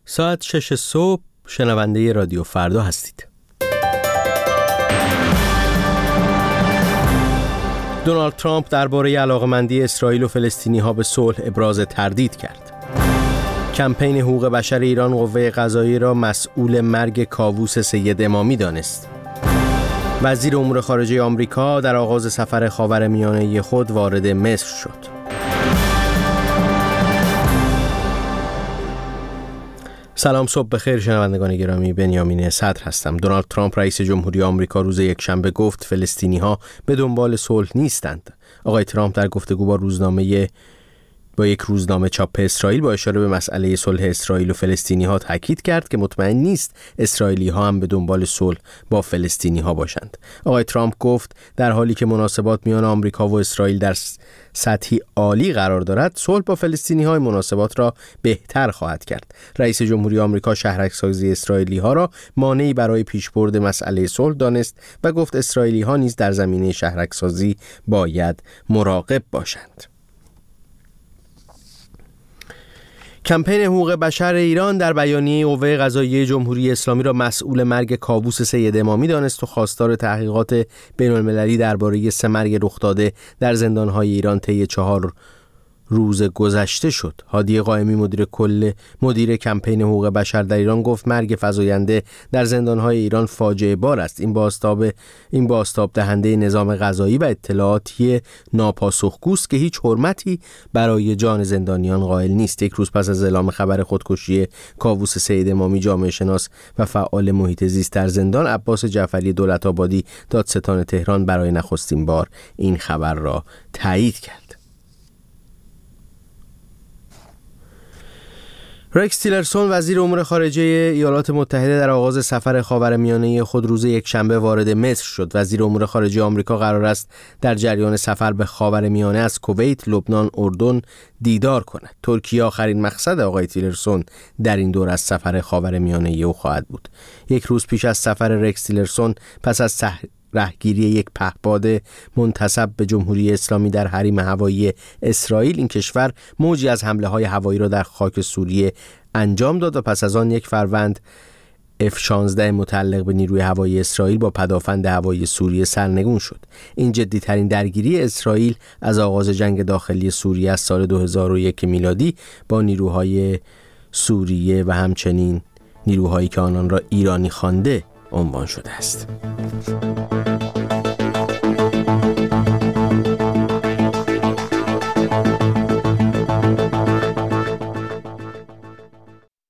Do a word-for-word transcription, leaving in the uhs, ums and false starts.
ساعت شش صبح شنونده رادیو فردا هستید. دونالد ترامپ درباره علاقه‌مندی اسرائیل و فلسطینی‌ها به صلح ابراز تردید کرد. کمپین حقوق بشر ایران قوه قضاییه را مسئول مرگ کاووس سید امامی دانست. وزیر امور خارجه آمریکا در آغاز سفر خاورمیانه خود وارد مصر شد. سلام، صبح بخیر شنوندگان گرامی. بنیامین صدر هستم. دونالد ترامپ رئیس جمهوری آمریکا روز یکشنبه گفت فلسطینی‌ها به دنبال صلح نیستند. آقای ترامپ در گفتگو با روزنامه با یک روزنامه چاپ اسرائیل با اشاره به مسئله صلح اسرائیل و فلسطینی‌ها تاکید کرد که مطمئن نیست اسرائیلی‌ها هم به دنبال صلح با فلسطینی‌ها باشند. آقای ترامپ گفت در حالی که مناسبات میان آمریکا و اسرائیل در سطحی عالی قرار دارد، صلح با فلسطینی‌ها مناسبات را بهتر خواهد کرد. رئیس جمهوری آمریکا شهرک‌سازی اسرائیلی‌ها را مانعی برای پیشبرد مسئله صلح دانست و گفت اسرائیلی‌ها نیز در زمینه شهرک‌سازی باید مراقب باشند. کمپین حقوق بشر ایران در بیانیه قوه قضاییه جمهوری اسلامی را مسئول مرگ کاووس سید امامی دانست و خواستار تحقیقات بین‌المللی درباره سه مرگ رخ داده در زندان‌های ایران طی چهار روز گذشته شد. هادی قائمی مدیر کل مدیر کمپین حقوق بشر در ایران گفت مرگ فزاینده در زندان‌های ایران فاجعه بار است. این بازتاب این بازتاب دهنده نظام قضایی و اطلاعاتی ناپاسخگوست که هیچ حرمتی برای جان زندانیان قائل نیست. یک روز پس از اعلام خبر خودکشی کاووس سید امامی، جامعه شناس و فعال محیط زیست در زندان عباس جعفری دولت‌آبادی دادستان تهران برای نخستین بار این خبر را تایید کرد. رکس تیلرسون وزیر امور خارجه ایالات متحده در آغاز سفر خاورمیانه خود روز یکشنبه وارد مصر شد. وزیر امور خارجه آمریکا قرار است در جریان سفر به خاورمیانه از کویت، لبنان، اردن دیدار کند. ترکیه آخرین مقصد آقای تیلرسون در این دور از سفر خاورمیانه او خواهد بود. یک روز پیش از سفر رکس تیلرسون پس از سح... رهگیری یک پهپاد منتسب به جمهوری اسلامی در حریم هوایی اسرائیل، این کشور موجی از حمله‌های هوایی را در خاک سوریه انجام داد و پس از آن یک فروند اف شانزده متعلق به نیروی هوایی اسرائیل با پدافند هوایی سوریه سرنگون شد. این جدی‌ترین درگیری اسرائیل از آغاز جنگ داخلی سوریه از سال دو هزار و یک میلادی با نیروهای سوریه و همچنین نیروهایی که آنان را ایرانی خوانده عنوان شده است.